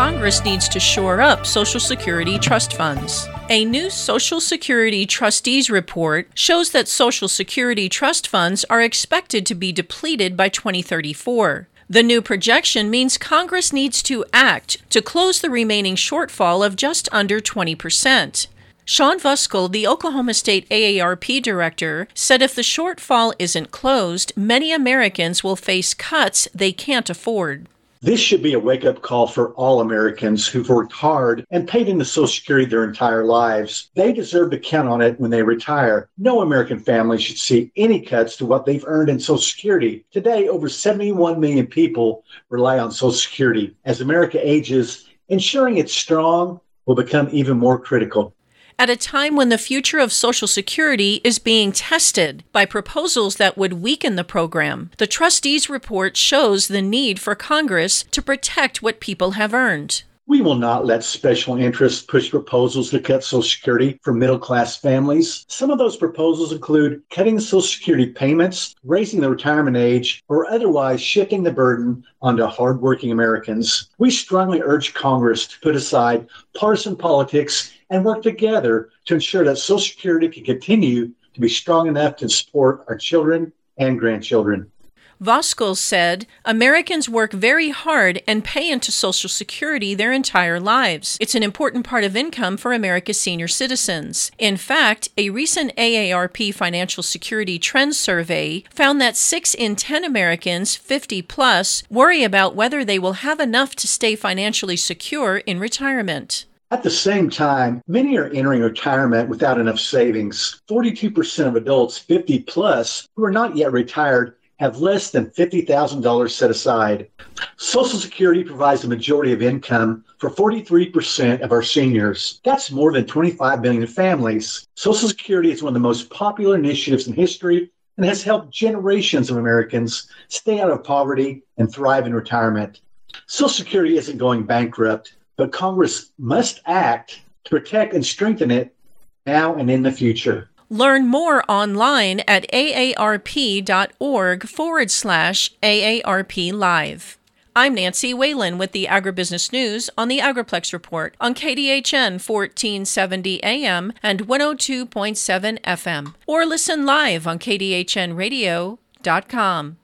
Congress needs to shore up Social Security trust funds. A new Social Security Trustees report shows that Social Security trust funds are expected to be depleted by 2034. The new projection means Congress needs to act to close the remaining shortfall of just under 20%. Sean Voskuil, the Oklahoma State AARP director, said if the shortfall isn't closed, many Americans will face cuts they can't afford. This should be a wake-up call for all Americans who've worked hard and paid into Social Security their entire lives. They deserve to count on it when they retire. No American family should see any cuts to what they've earned in Social Security. Today, over 71 million people rely on Social Security. As America ages, ensuring it's strong will become even more critical. At a time when the future of Social Security is being tested by proposals that would weaken the program, the trustees' report shows the need for Congress to protect what people have earned. We will not let special interests push proposals to cut Social Security for middle-class families. Some of those proposals include cutting Social Security payments, raising the retirement age, or otherwise shifting the burden onto hardworking Americans. We strongly urge Congress to put aside partisan politics and work together to ensure that Social Security can continue to be strong enough to support our children and grandchildren. Voskuil said, Americans work very hard and pay into Social Security their entire lives. It's an important part of income for America's senior citizens. In fact, a recent AARP Financial Security Trends survey found that 6 in 10 Americans 50 plus worry about whether they will have enough to stay financially secure in retirement. At the same time, many are entering retirement without enough savings. 42% of adults 50 plus who are not yet retired have less than $50,000 set aside. Social Security provides the majority of income for 43% of our seniors. That's more than 25 million families. Social Security is one of the most popular initiatives in history and has helped generations of Americans stay out of poverty and thrive in retirement. Social Security isn't going bankrupt, but Congress must act to protect and strengthen it now and in the future. Learn more online at aarp.org/AARP Live. I'm Nancy Whalen with the Agribusiness News on the Agriplex Report on KDHN 1470 AM and 102.7 FM. Or listen live on kdhnradio.com.